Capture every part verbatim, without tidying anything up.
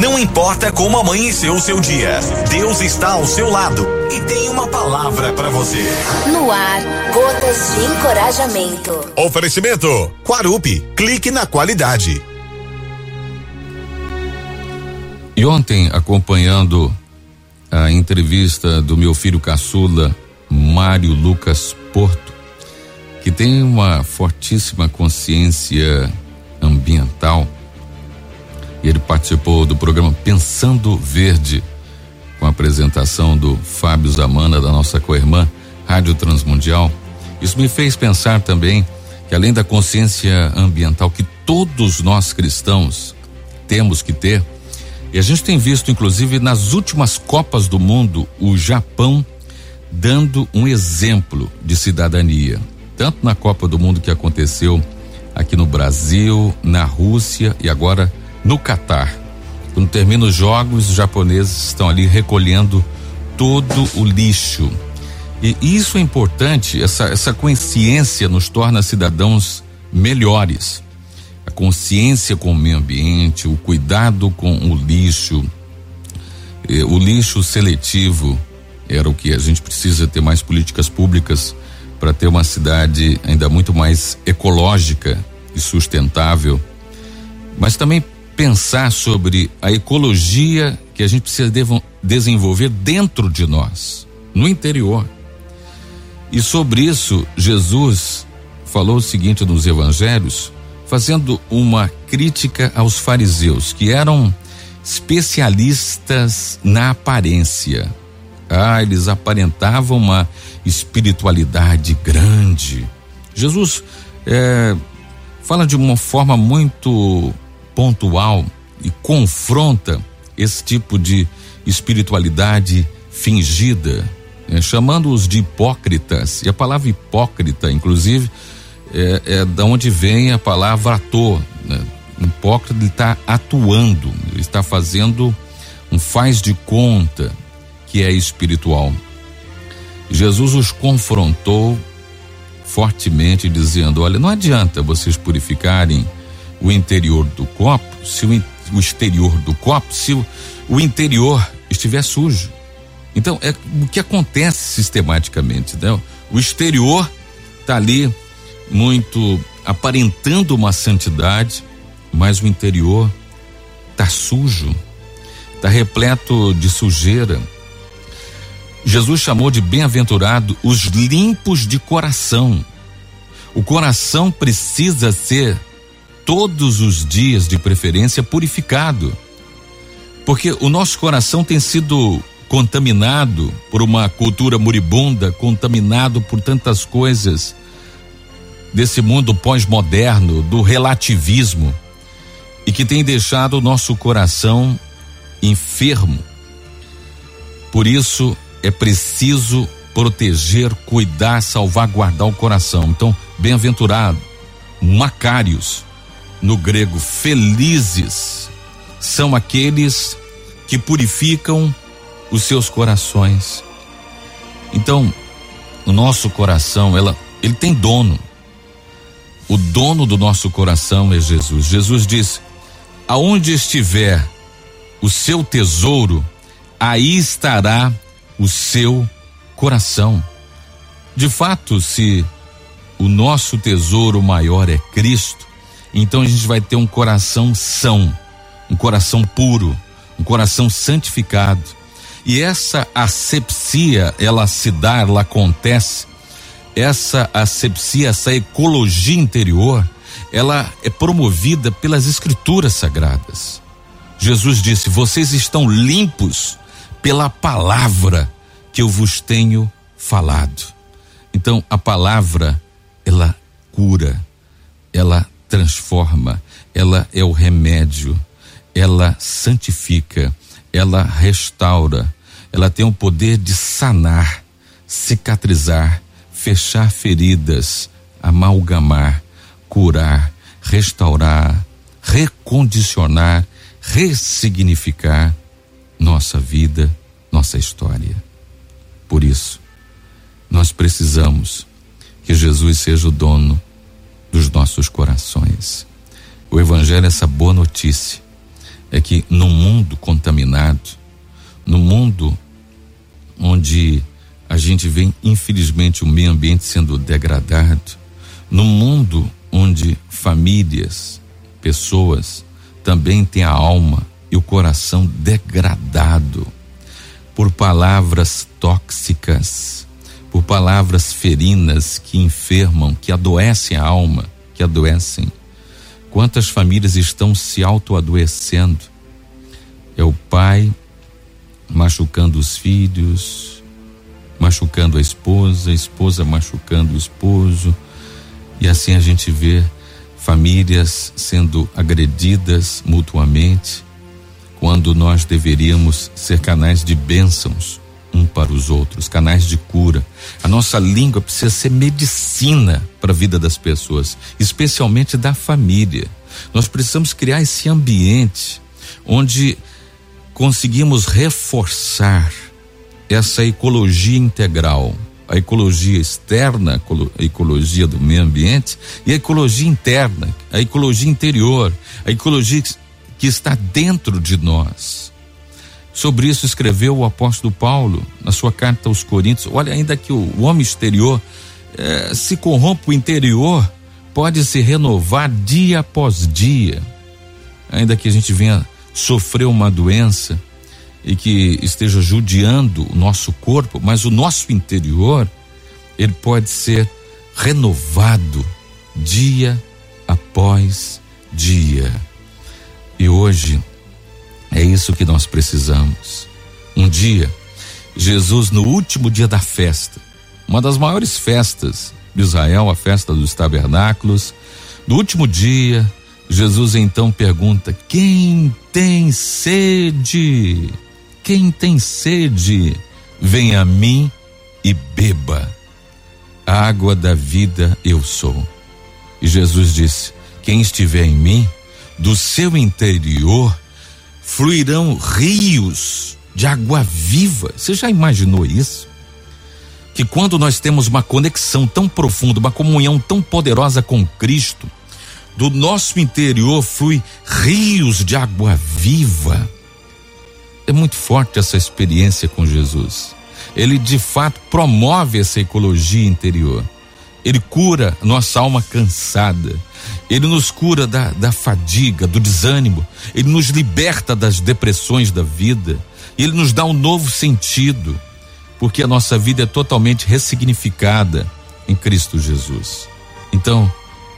Não importa como amanheceu o seu dia, Deus está ao seu lado e tem uma palavra para você. No ar, gotas de encorajamento. Oferecimento Quarupi, clique na qualidade. E ontem, acompanhando a entrevista do meu filho caçula, Mário Lucas Porto, que tem uma fortíssima consciência ambiental, e ele participou do programa Pensando Verde, com a apresentação do Fábio Zamana, da nossa co-irmã Rádio Transmundial. Isso me fez pensar também que, além da consciência ambiental que todos nós cristãos temos que ter, e a gente tem visto, inclusive, nas últimas Copas do Mundo, o Japão dando um exemplo de cidadania, tanto na Copa do Mundo que aconteceu aqui no Brasil, na Rússia e agora no Catar. Quando terminam os jogos, os japoneses estão ali recolhendo todo o lixo. E isso é importante, essa, essa consciência nos torna cidadãos melhores. A consciência com o meio ambiente, o cuidado com o lixo, eh, o lixo seletivo era o que a gente precisa ter mais políticas públicas para ter uma cidade ainda muito mais ecológica e sustentável, mas também pensar sobre a ecologia que a gente precisa dev- desenvolver dentro de nós, no interior. E sobre isso, Jesus falou o seguinte nos evangelhos, fazendo uma crítica aos fariseus, que eram especialistas na aparência. Ah, eles aparentavam uma espiritualidade grande. Jesus é, fala de uma forma muito pontual e confronta esse tipo de espiritualidade fingida, é, chamando-os de hipócritas. E a palavra hipócrita, inclusive, é, é da onde vem a palavra ator, né? O hipócrita, ele está atuando, ele está fazendo um faz de conta que é espiritual. Jesus os confrontou fortemente, dizendo: olha, não adianta vocês purificarem o interior do copo se o, o exterior do copo, se o, o interior estiver sujo. Então, é o que acontece sistematicamente, né? O exterior está ali muito aparentando uma santidade, mas o interior está sujo, está repleto de sujeira. Jesus chamou de bem-aventurado os limpos de coração. O coração precisa ser todos os dias, de preferência, purificado, porque o nosso coração tem sido contaminado por uma cultura moribunda, contaminado por tantas coisas desse mundo pós-moderno, do relativismo, e que tem deixado o nosso coração enfermo. Por isso é preciso proteger, cuidar, salvaguardar o coração. Então, bem-aventurado, macários, no grego, felizes, são aqueles que purificam os seus corações. Então, o nosso coração, ela, ele tem dono. O dono do nosso coração é Jesus. Jesus diz: aonde estiver o seu tesouro, aí estará o seu coração. De fato, se o nosso tesouro maior é Cristo, então a gente vai ter um coração são, um coração puro, um coração santificado. E essa asepsia, ela se dá, ela acontece, essa asepsia, essa ecologia interior, ela é promovida pelas escrituras sagradas. Jesus disse: vocês estão limpos pela palavra que eu vos tenho falado. Então, a palavra, ela cura, ela transforma, ela é o remédio, ela santifica, ela restaura, ela tem o poder de sanar, cicatrizar, fechar feridas, amalgamar, curar, restaurar, recondicionar, ressignificar nossa vida, nossa história. Por isso, nós precisamos que Jesus seja o dono dos nossos corações. O Evangelho é essa boa notícia, é que no mundo contaminado, no mundo onde a gente vê, infelizmente, o meio ambiente sendo degradado, no mundo onde famílias, pessoas também têm a alma e o coração degradado por palavras tóxicas, por palavras ferinas que enfermam, que adoecem a alma, que adoecem. Quantas famílias estão se autoadoecendo? É o pai machucando os filhos, machucando a esposa, a esposa machucando o esposo, e assim a gente vê famílias sendo agredidas mutuamente, quando nós deveríamos ser canais de bênçãos um para os outros, canais de cura. A nossa língua precisa ser medicina para a vida das pessoas, especialmente da família. Nós precisamos criar esse ambiente onde conseguimos reforçar essa ecologia integral, a ecologia externa, a ecologia do meio ambiente, e a ecologia interna, a ecologia interior, a ecologia que está dentro de nós. Sobre isso escreveu o apóstolo Paulo na sua carta aos Coríntios. Olha, ainda que o homem exterior eh, se corrompa, o interior pode se renovar dia após dia. Ainda que a gente venha sofrer uma doença e que esteja judiando o nosso corpo, mas o nosso interior, ele pode ser renovado dia após dia. E hoje é isso que nós precisamos. Um dia, Jesus, no último dia da festa, uma das maiores festas de Israel, a festa dos tabernáculos, no último dia, Jesus então pergunta: quem tem sede? Quem tem sede, vem a mim e beba. A água da vida eu sou. E Jesus disse: quem estiver em mim, do seu interior fluirão rios de água viva. Você já imaginou isso? Que quando nós temos uma conexão tão profunda, uma comunhão tão poderosa com Cristo, do nosso interior flui rios de água viva. É muito forte essa experiência com Jesus. Ele de fato promove essa ecologia interior. Ele cura nossa alma cansada. Ele nos cura da, da fadiga, do desânimo. Ele nos liberta das depressões da vida. Ele nos dá um novo sentido, porque a nossa vida é totalmente ressignificada em Cristo Jesus. Então,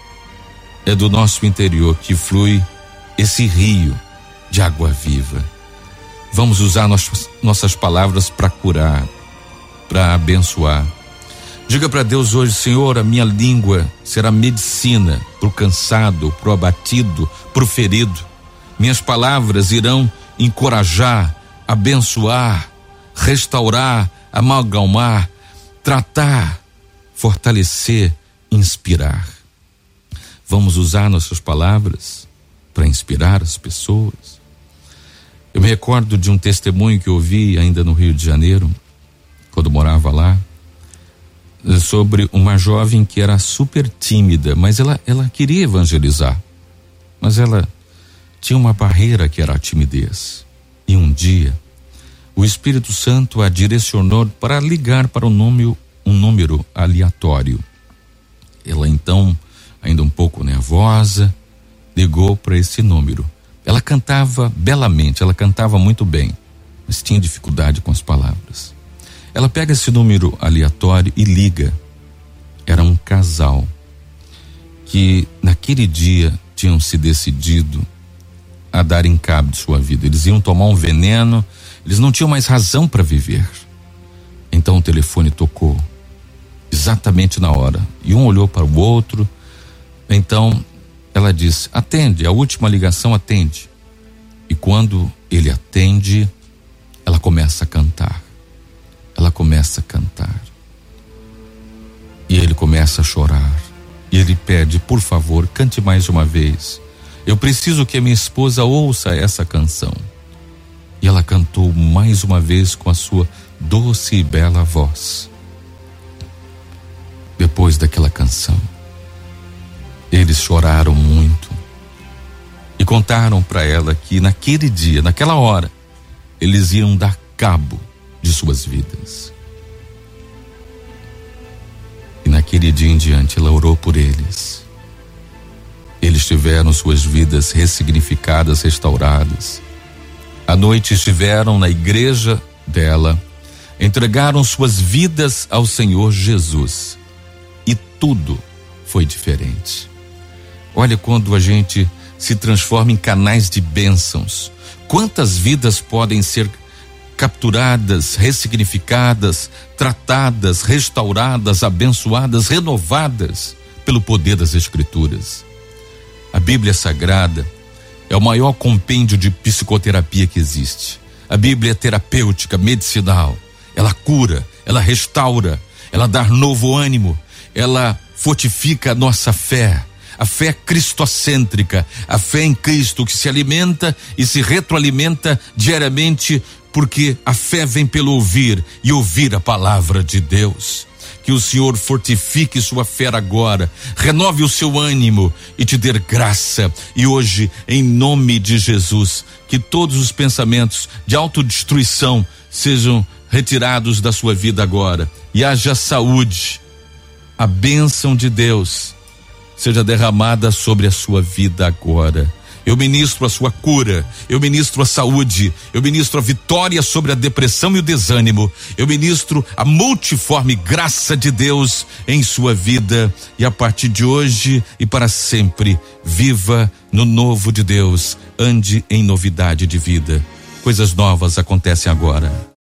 é do nosso interior que flui esse rio de água viva. Vamos usar nossas, nossas palavras para curar, para abençoar. Diga para Deus hoje: Senhor, a minha língua será medicina para o cansado, para o abatido, para o ferido. Minhas palavras irão encorajar, abençoar, restaurar, amalgamar, tratar, fortalecer, inspirar. Vamos usar nossas palavras para inspirar as pessoas. Eu me recordo de um testemunho que eu ouvi ainda no Rio de Janeiro, quando morava lá, sobre uma jovem que era super tímida, mas ela, ela queria evangelizar, mas ela tinha uma barreira que era a timidez. E um dia, o Espírito Santo a direcionou para ligar para um número, um número aleatório. Ela então, ainda um pouco nervosa, ligou para esse número. Ela cantava belamente, ela cantava muito bem, mas tinha dificuldade com as palavras. Ela pega esse número aleatório e liga. Era um casal que naquele dia tinham se decidido a darem cabo de sua vida. Eles iam tomar um veneno, eles não tinham mais razão para viver. Então o telefone tocou exatamente na hora, e um olhou para o outro. Então ela disse: atende, a última ligação, atende. E quando ele atende, ela começa a cantar. Ela começa a cantar. E ele começa a chorar. E ele pede: por favor, cante mais uma vez. Eu preciso que a minha esposa ouça essa canção. E ela cantou mais uma vez com a sua doce e bela voz. Depois daquela canção, eles choraram muito. E e contaram para ela que naquele dia, naquela hora, eles iam dar cabo de suas vidas. E naquele dia em diante ela orou por eles. Eles tiveram suas vidas ressignificadas, restauradas. À noite estiveram na igreja dela, entregaram suas vidas ao Senhor Jesus. E tudo foi diferente. Olha, quando a gente se transforma em canais de bênçãos, quantas vidas podem ser capturadas, ressignificadas, tratadas, restauradas, abençoadas, renovadas pelo poder das Escrituras. A Bíblia Sagrada é o maior compêndio de psicoterapia que existe. A Bíblia é terapêutica, medicinal. Ela cura, ela restaura, ela dá novo ânimo, ela fortifica a nossa fé. A fé cristocêntrica, a fé em Cristo que se alimenta e se retroalimenta diariamente, porque a fé vem pelo ouvir e ouvir a palavra de Deus. Que o Senhor fortifique sua fé agora, renove o seu ânimo e te dê graça. E hoje, em nome de Jesus, que todos os pensamentos de autodestruição sejam retirados da sua vida agora e haja saúde. A bênção de Deus seja derramada sobre a sua vida agora. Eu ministro a sua cura, eu ministro a saúde, eu ministro a vitória sobre a depressão e o desânimo, eu ministro a multiforme graça de Deus em sua vida, e a partir de hoje e para sempre, viva no novo de Deus, ande em novidade de vida. Coisas novas acontecem agora.